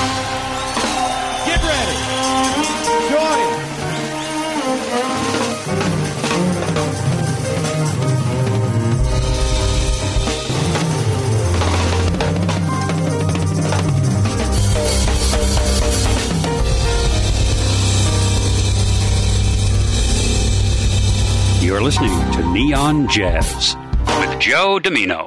Get ready. Join. You're listening to Neon Jazz with Joe Domino.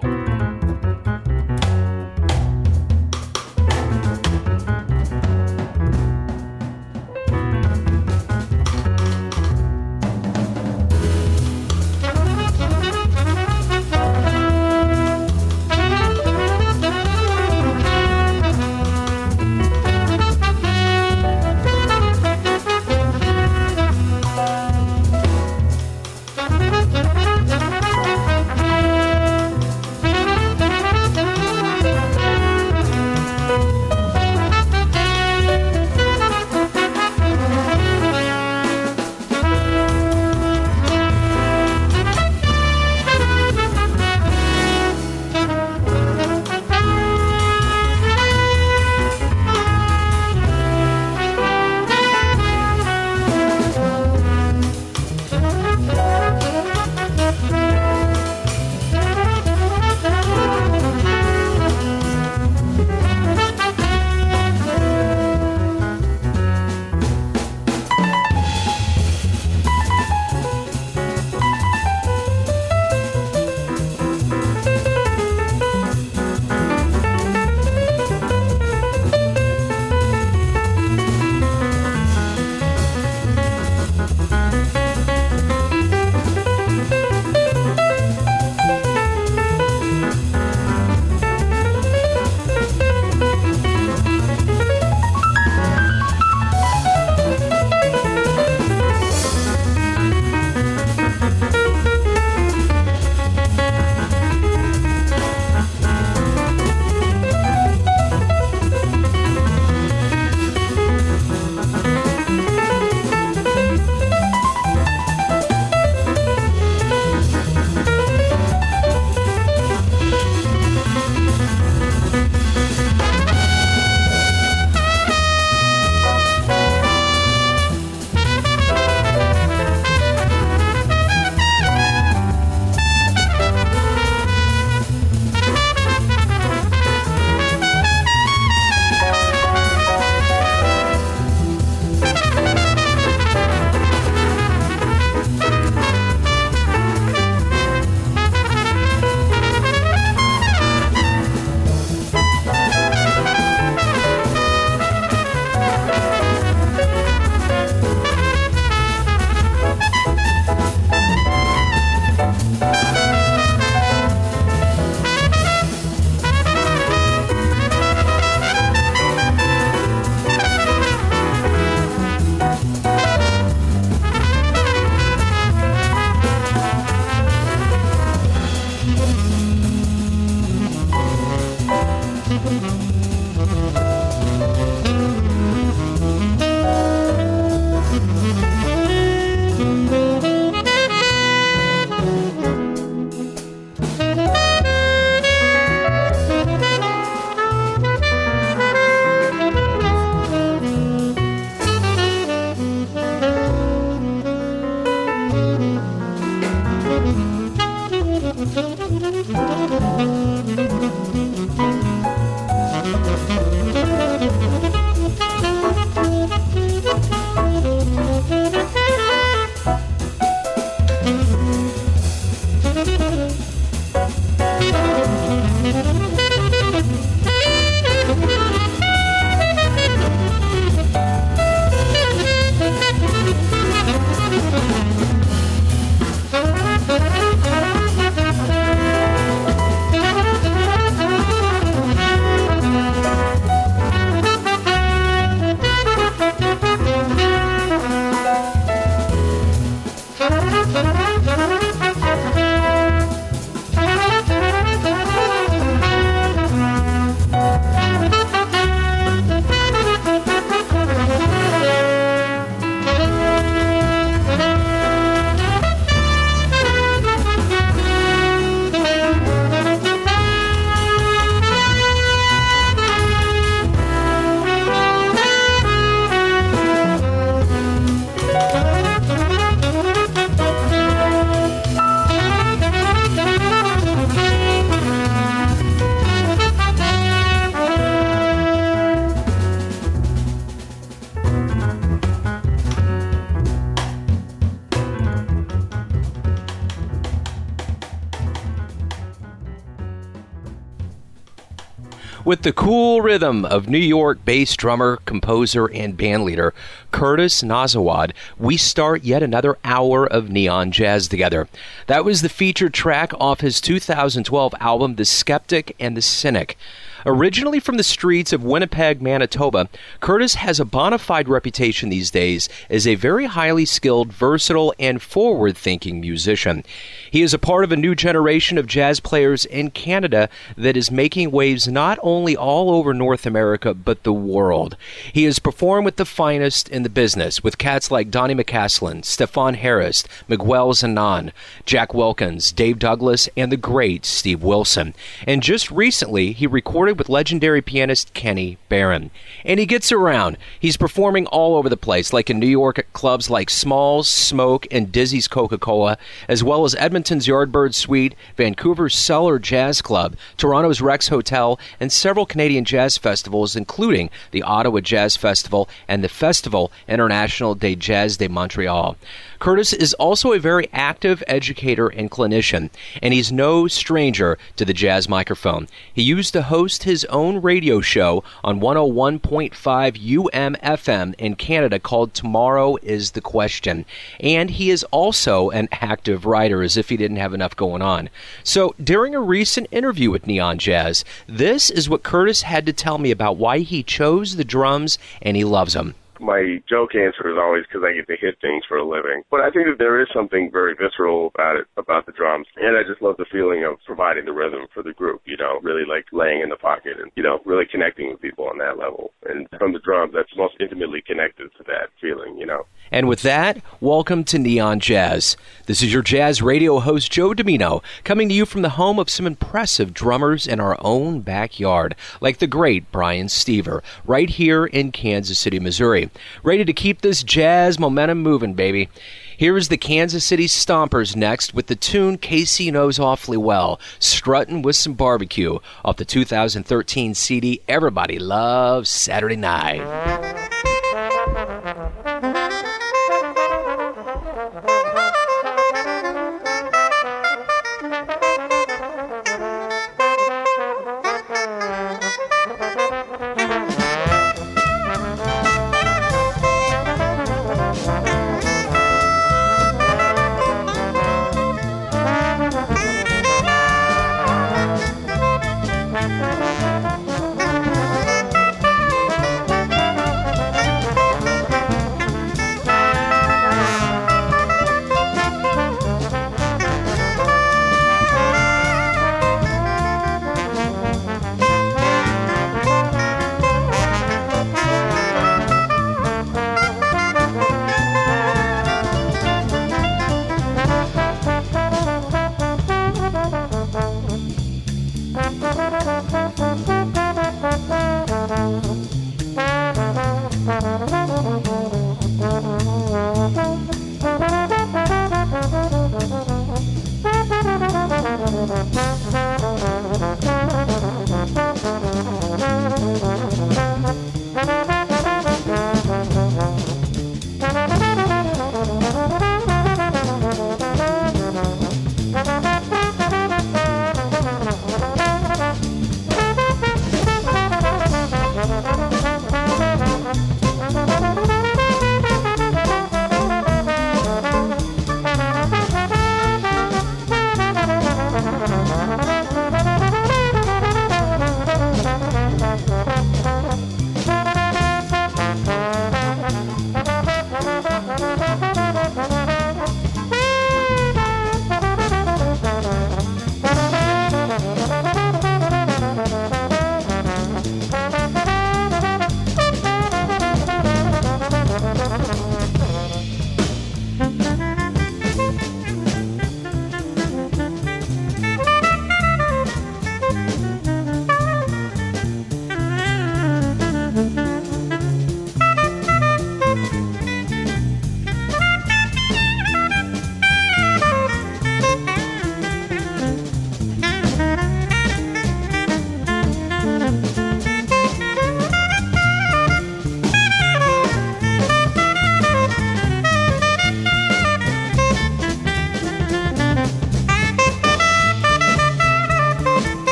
With the cool rhythm of New York bass drummer, composer, and bandleader Curtis Nazawad, we start yet another hour of Neon Jazz together. That was the featured track off his 2012 album, The Skeptic and the Cynic. Originally from the streets of Winnipeg, Manitoba, Curtis has a bona fide reputation these days as a very highly skilled, versatile, and forward-thinking musician. He is a part of a new generation of jazz players in Canada that is making waves not only all over North America, but the world. He has performed with the finest in the business, with cats like Donny McCaslin, Stefan Harris, Miguel Zanan, Jack Wilkins, Dave Douglas, and the great Steve Wilson. And just recently, he recorded with legendary pianist Kenny Barron. And he gets around. He's performing all over the place, like in New York at clubs like Smalls, Smoke, and Dizzy's Coca-Cola, as well as Edmonton's Yardbird Suite, Vancouver's Cellar Jazz Club, Toronto's Rex Hotel, and several Canadian jazz festivals, including the Ottawa Jazz Festival and the Festival International des Jazz de Montreal. Curtis is also a very active educator and clinician, and he's no stranger to the jazz microphone. He used to host his own radio show on 101.5 UM-FM in Canada called Tomorrow is the Question. And he is also an active writer, as if he didn't have enough going on. So during a recent interview with Neon Jazz, this is what Curtis had to tell me about why he chose the drums and he loves them. My joke answer is always because I get to hit things for a living. But I think that there is something very visceral about it, about the drums. And I just love the feeling of providing the rhythm for the group, really like laying in the pocket and, really connecting with people on that level. And from the drums, that's most intimately connected to that feeling, And with that, welcome to Neon Jazz. This is your jazz radio host, Joe Domino, coming to you from the home of some impressive drummers in our own backyard, like the great Brian Stever, right here in Kansas City, Missouri. Ready to keep this jazz momentum moving, baby. Here is the Kansas City Stompers next with the tune Casey knows awfully well, Struttin' with Some Barbecue, off the 2013 CD Everybody Loves Saturday Night.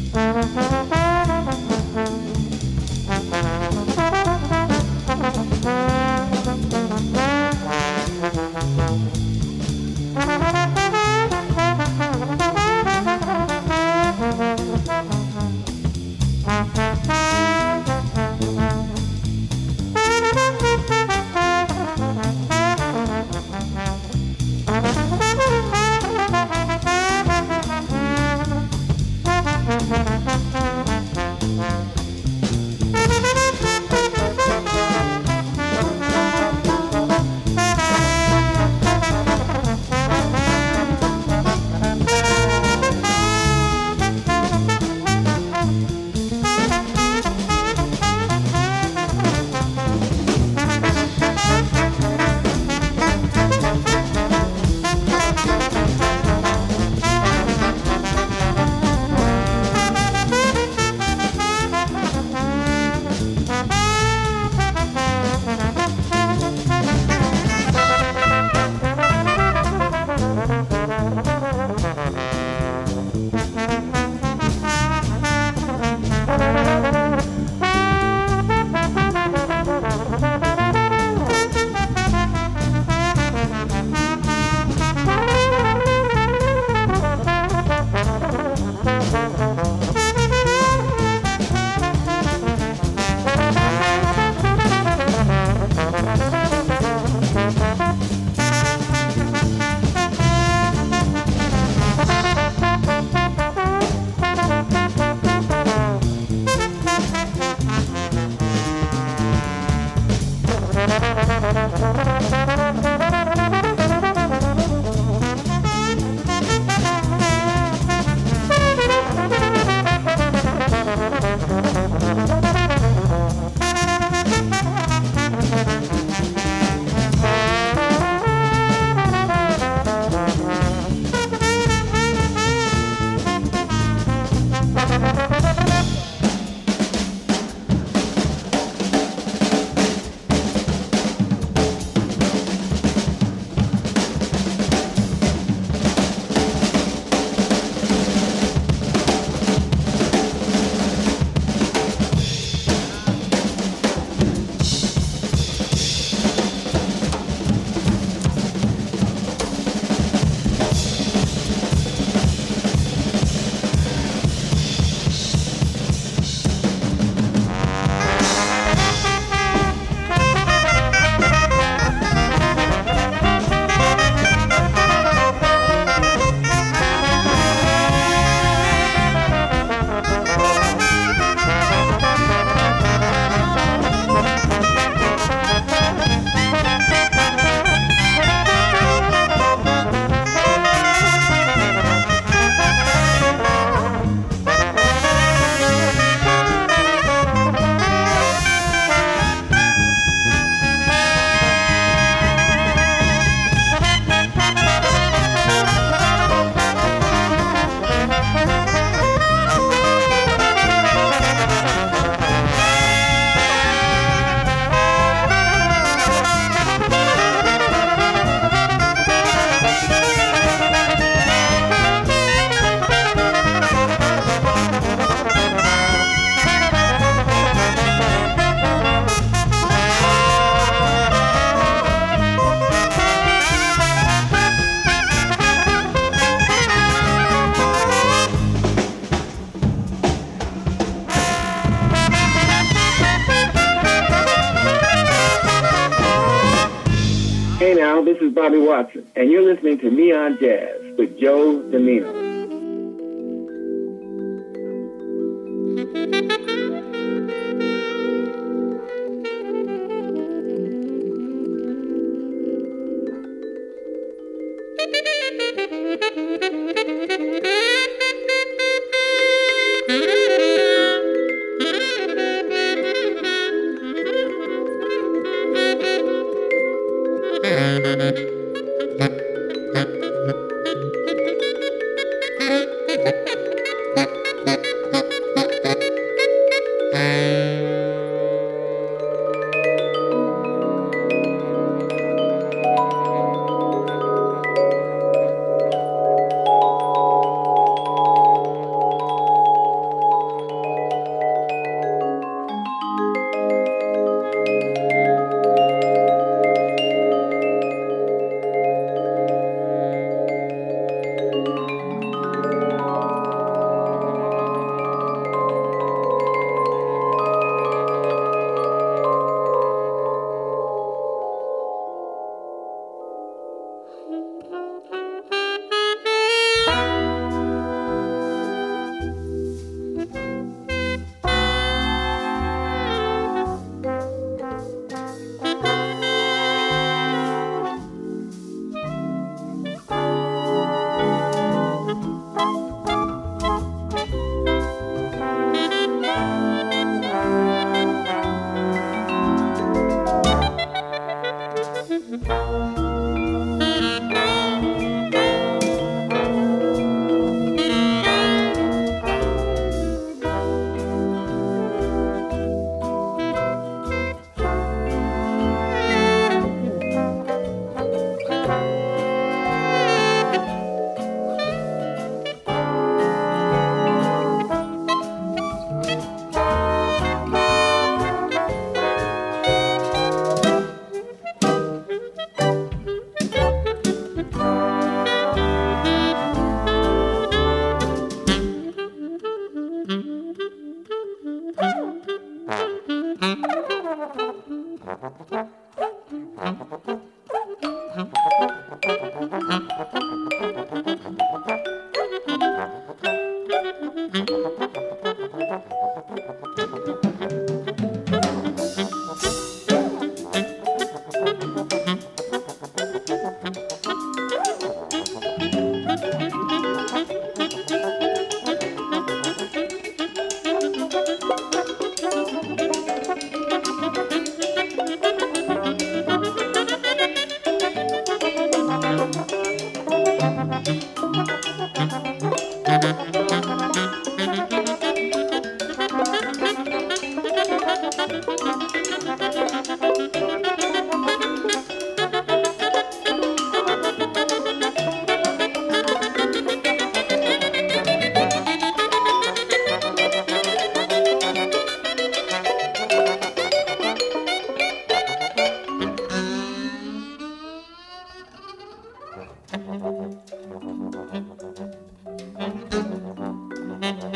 Hey now, this is Bobby Watson, and you're listening to Neon Jazz with Joe Domino.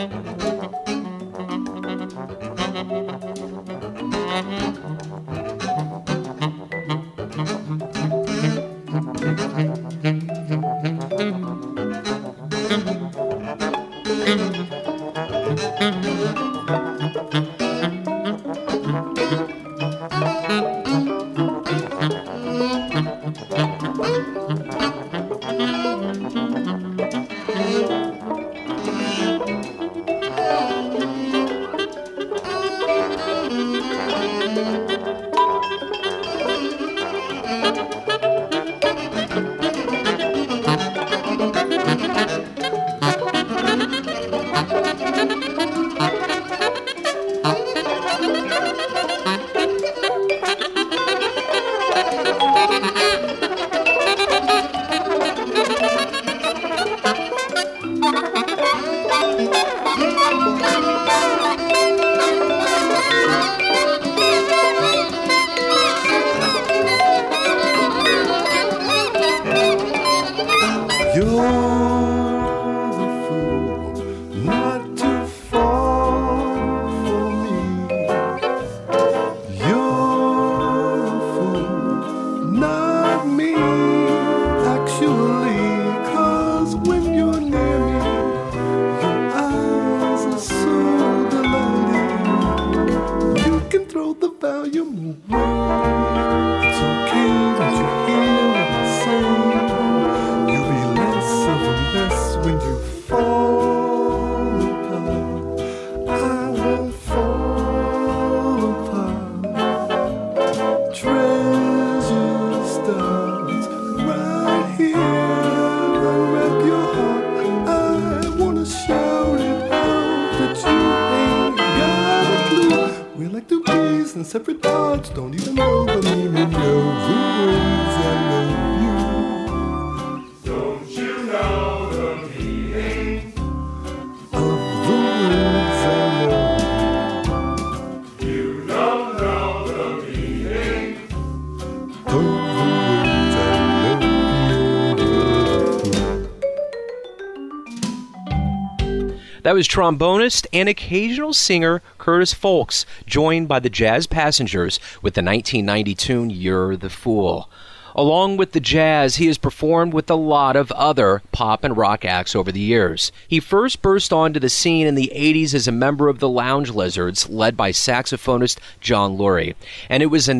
That was trombonist and occasional singer Curtis Folks, joined by the Jazz Passengers with the 1990 tune You're the Fool. Along with the jazz, he has performed with a lot of other pop and rock acts over the years. He first burst onto the scene in the 80s as a member of the Lounge Lizards, led by saxophonist John Lurie. And it was in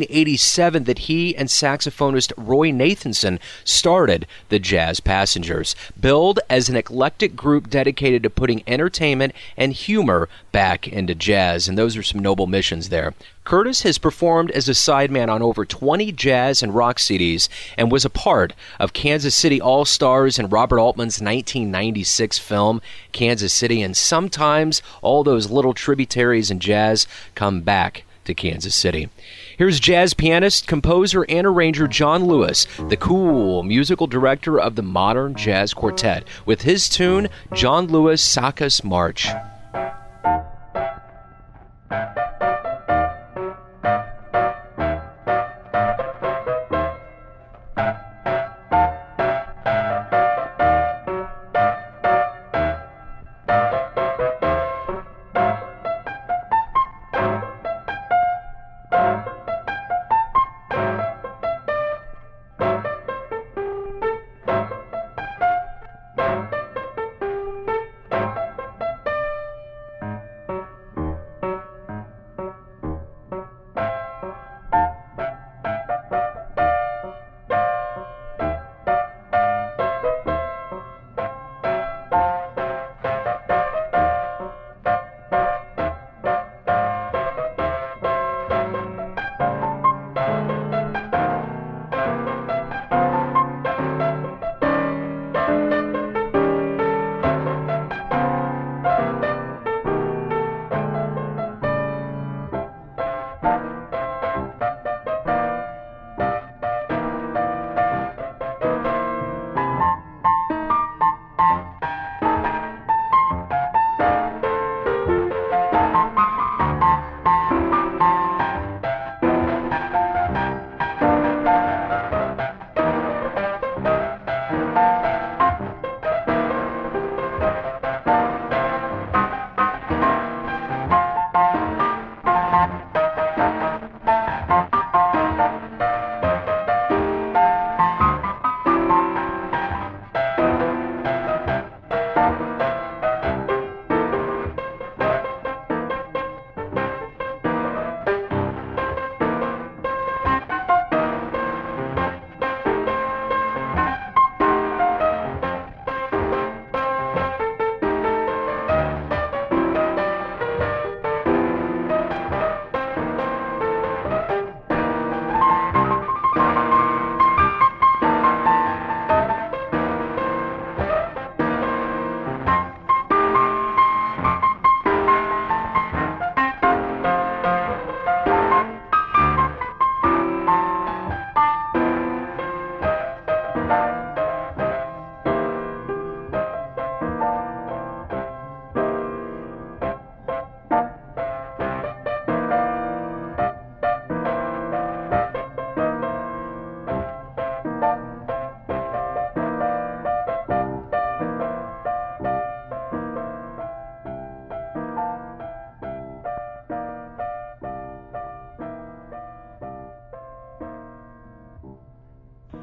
1987 that he and saxophonist Roy Nathanson started the Jazz Passengers, billed as an eclectic group dedicated to putting entertainment and humor back into jazz. And those are some noble missions there. Curtis has performed as a sideman on over 20 jazz and rock CDs and was a part of Kansas City All-Stars and Robert Altman's 1996 film, Kansas City, and sometimes all those little tributaries in jazz come back to Kansas City. Here's jazz pianist, composer, and arranger John Lewis, the cool musical director of the Modern Jazz Quartet, with his tune, John Lewis' Sakis March.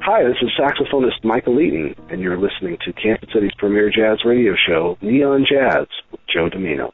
Hi, this is saxophonist Michael Eaton, and you're listening to Kansas City's premier jazz radio show, Neon Jazz, with Joe Domino.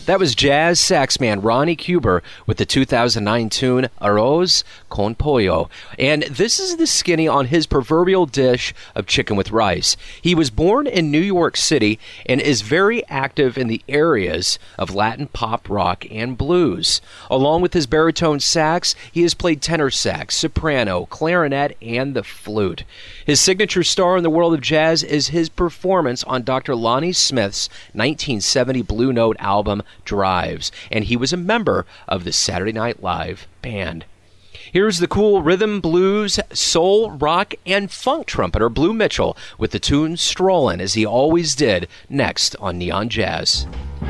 That was jazz saxman Ronnie Cuber with the 2009 tune Arroz con Pollo. And this is the skinny on his proverbial dish of chicken with rice. He was born in New York City and is very active in the areas of Latin pop, rock, and blues. Along with his baritone sax, he has played tenor sax, soprano, clarinet, and the flute. His signature star in the world of jazz is his performance on Dr. Lonnie Smith's 1970 Blue Note album, Drives, and he was a member of the Saturday Night Live band. Here's the cool rhythm, blues, soul, rock, and funk trumpeter Blue Mitchell with the tune Strollin', as he always did, next on Neon Jazz.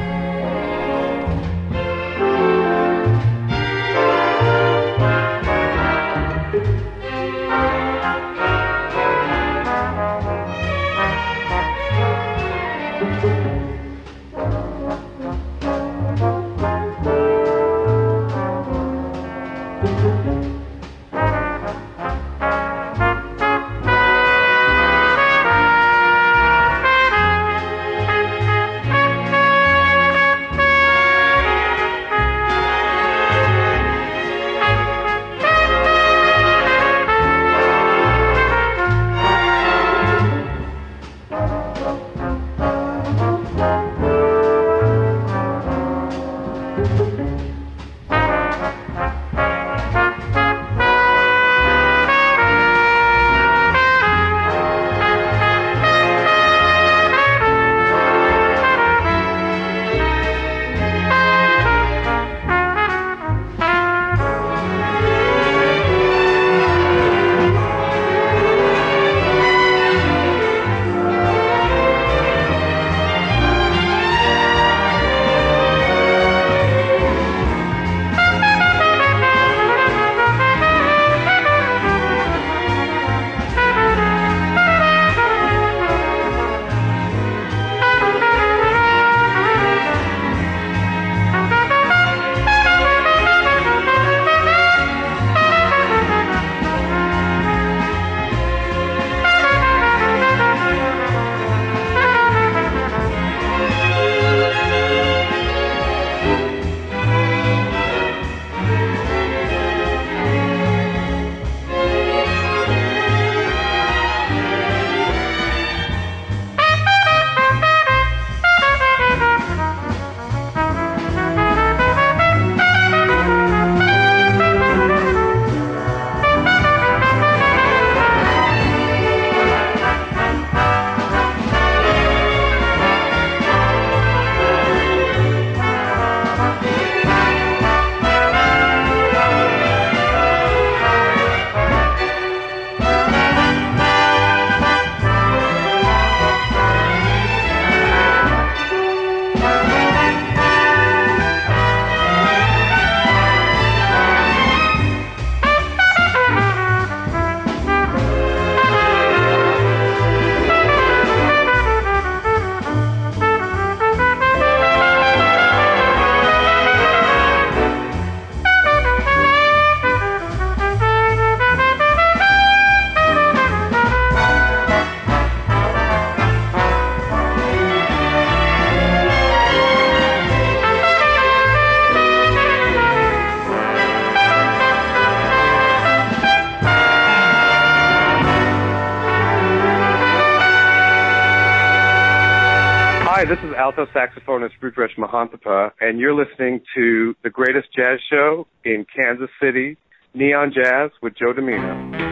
This is alto saxophonist Rudresh Mahantapa, and you're listening to the greatest jazz show in Kansas City, Neon Jazz with Joe Domino.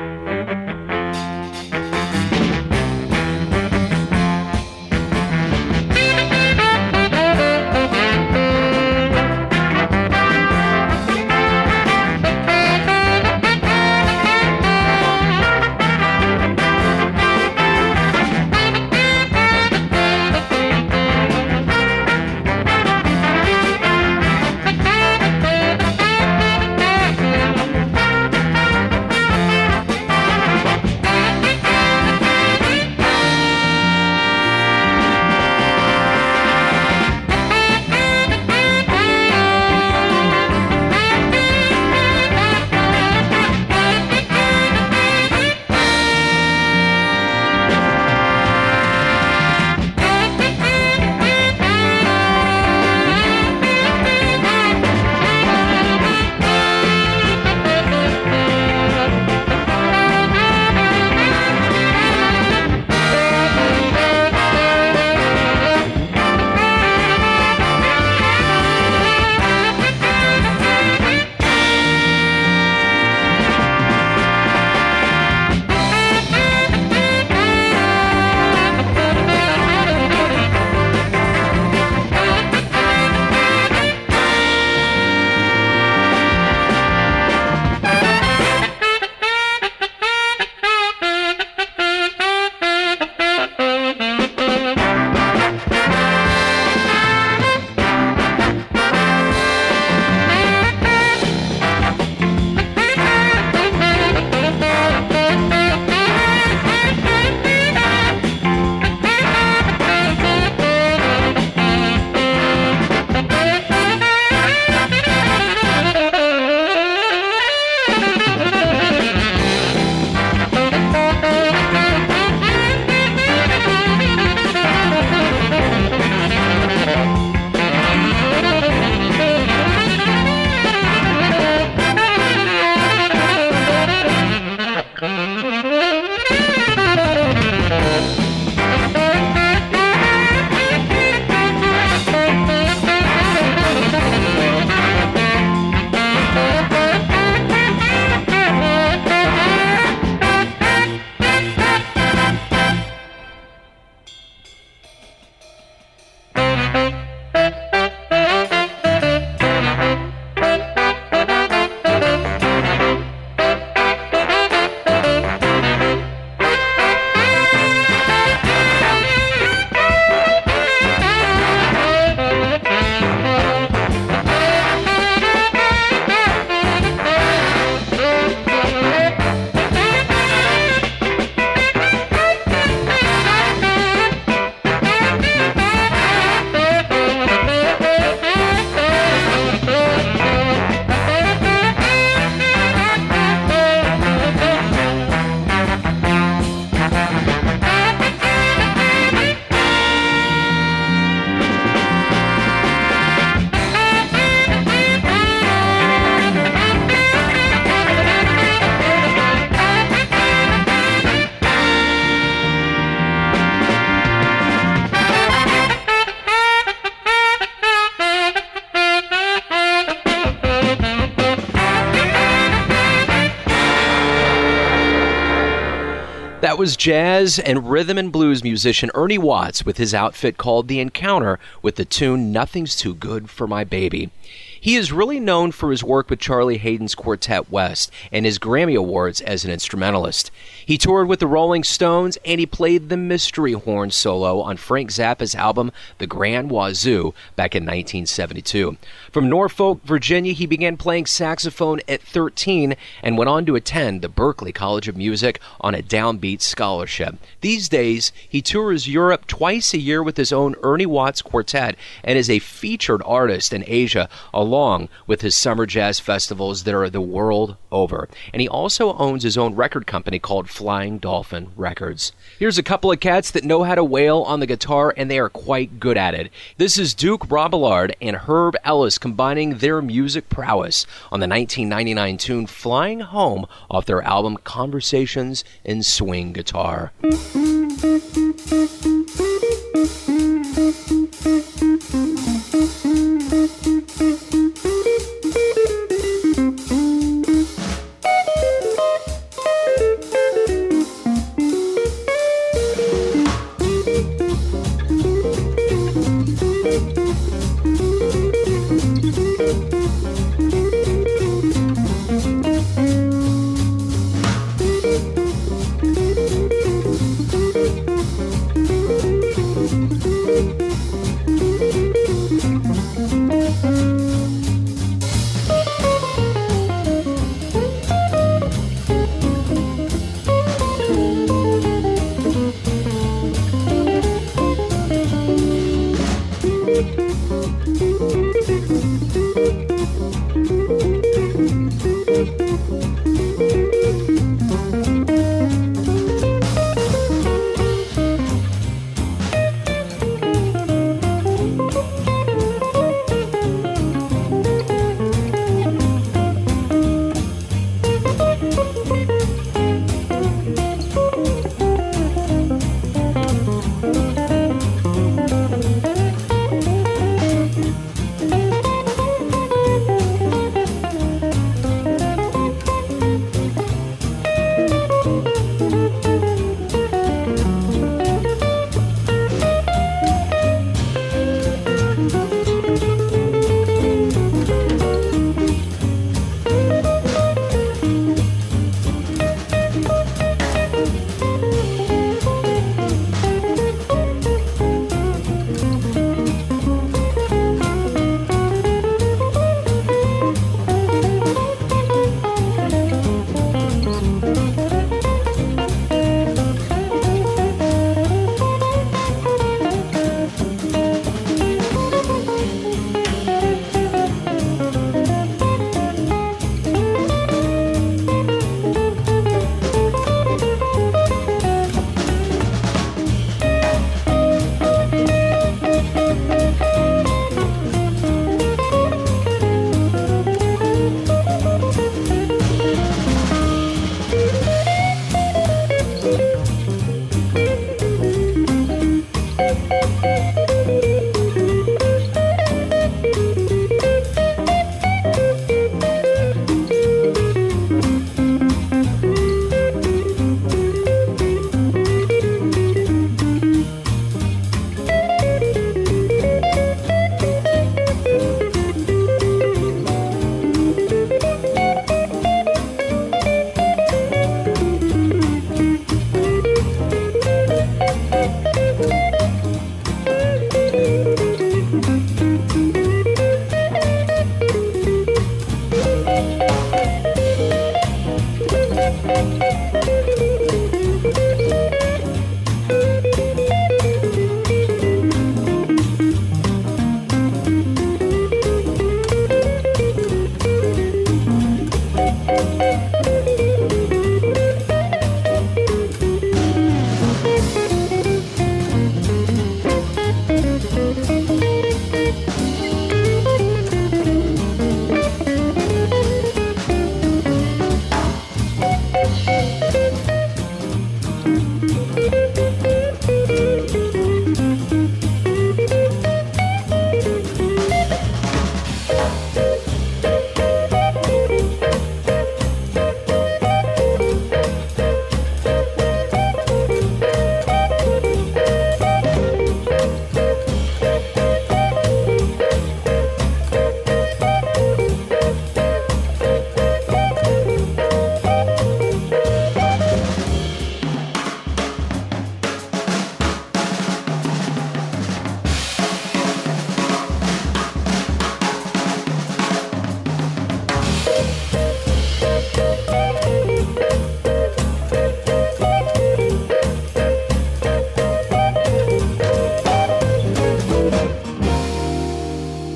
That was jazz and rhythm and blues musician Ernie Watts with his outfit called The Encounter with the tune Nothing's Too Good for My Baby. He is really known for his work with Charlie Hayden's Quartet West and his Grammy Awards as an instrumentalist. He toured with the Rolling Stones, and he played the mystery horn solo on Frank Zappa's album The Grand Wazoo back in 1972. From Norfolk, Virginia, he began playing saxophone at 13 and went on to attend the Berklee College of Music on a downbeat scholarship. These days, he tours Europe twice a year with his own Ernie Watts Quartet and is a featured artist in Asia, along with his summer jazz festivals that are the world over. And he also owns his own record company called Flying Dolphin Records. Here's a couple of cats that know how to wail on the guitar, and they are quite good at it. This is Duke Robillard and Herb Ellis combining their music prowess on the 1999 tune Flying Home off their album Conversations in Swing Guitar.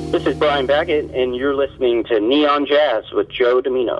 This is Brian Baggett, and you're listening to Neon Jazz with Joe Domino.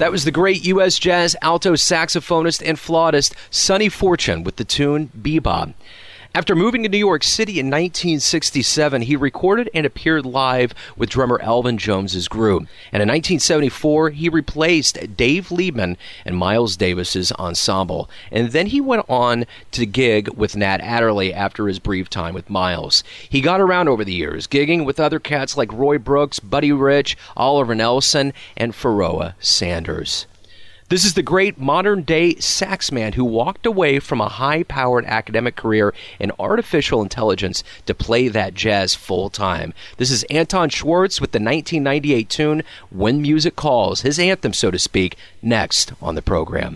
That was the great U.S. jazz alto saxophonist and flautist Sonny Fortune with the tune Bebop. After moving to New York City in 1967, he recorded and appeared live with drummer Elvin Jones's group. And in 1974, he replaced Dave Liebman and Miles Davis's ensemble. And then he went on to gig with Nat Adderley after his brief time with Miles. He got around over the years, gigging with other cats like Roy Brooks, Buddy Rich, Oliver Nelson, and Pharoah Sanders. This is the great modern-day saxman who walked away from a high-powered academic career in artificial intelligence to play that jazz full-time. This is Anton Schwartz with the 1998 tune When Music Calls, his anthem, so to speak, next on the program.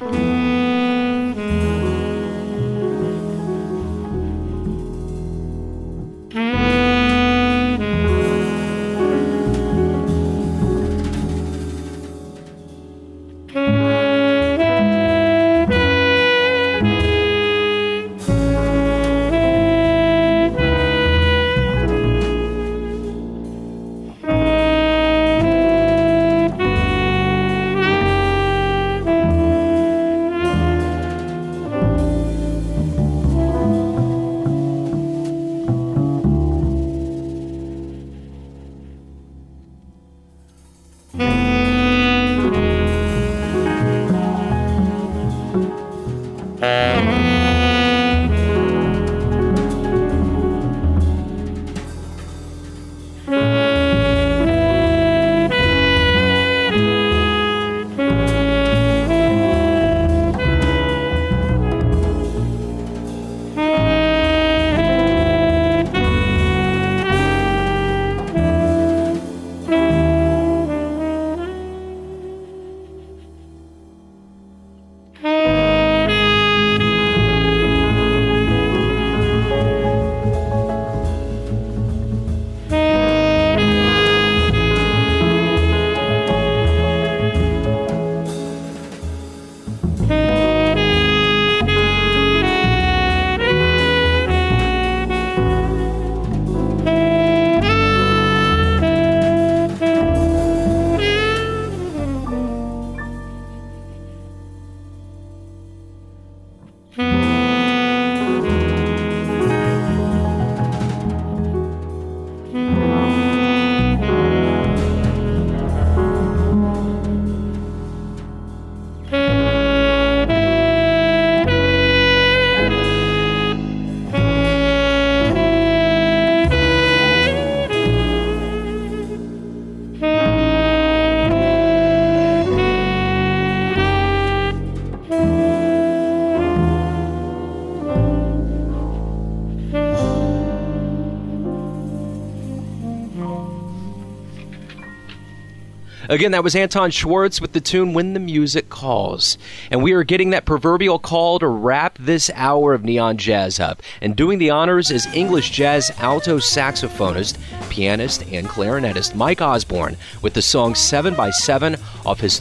Again, that was Anton Schwartz with the tune When the Music Calls. And we are getting that proverbial call to wrap this hour of Neon Jazz up. And doing the honors is English jazz alto saxophonist, pianist, and clarinetist Mike Osborne with the song 7x7 off his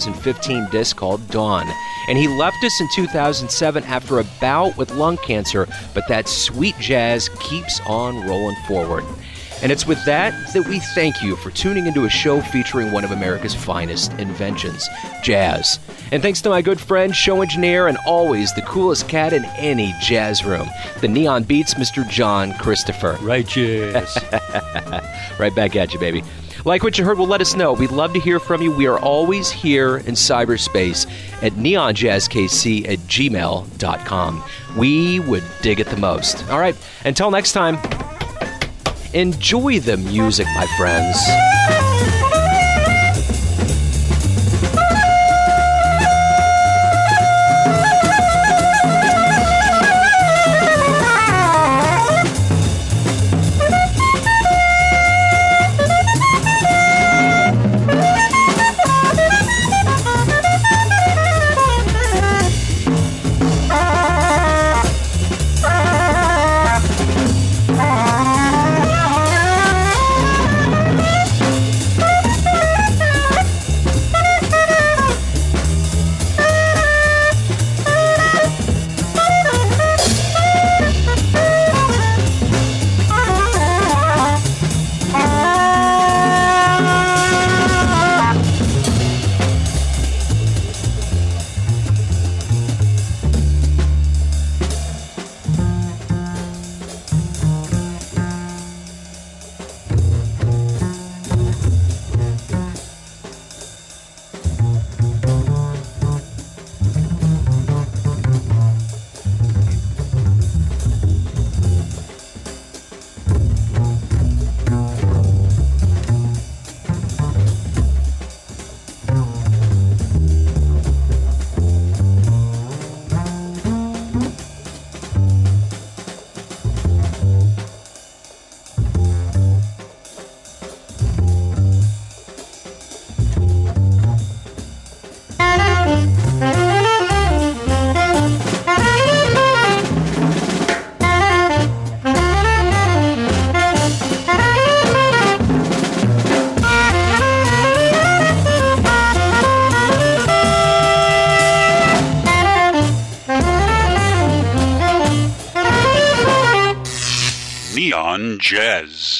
2015 disc called Dawn. And he left us in 2007 after a bout with lung cancer, but that sweet jazz keeps on rolling forward. And it's with that we thank you for tuning into a show featuring one of America's finest inventions, jazz. And thanks to my good friend, show engineer, and always the coolest cat in any jazz room, the Neon Beats, Mr. John Christopher. Righteous. Right back at you, baby. Like what you heard, well, let us know. We'd love to hear from you. We are always here in cyberspace at neonjazzkc@gmail.com. We would dig it the most. All right, until next time, enjoy the music, my friends. Jazz.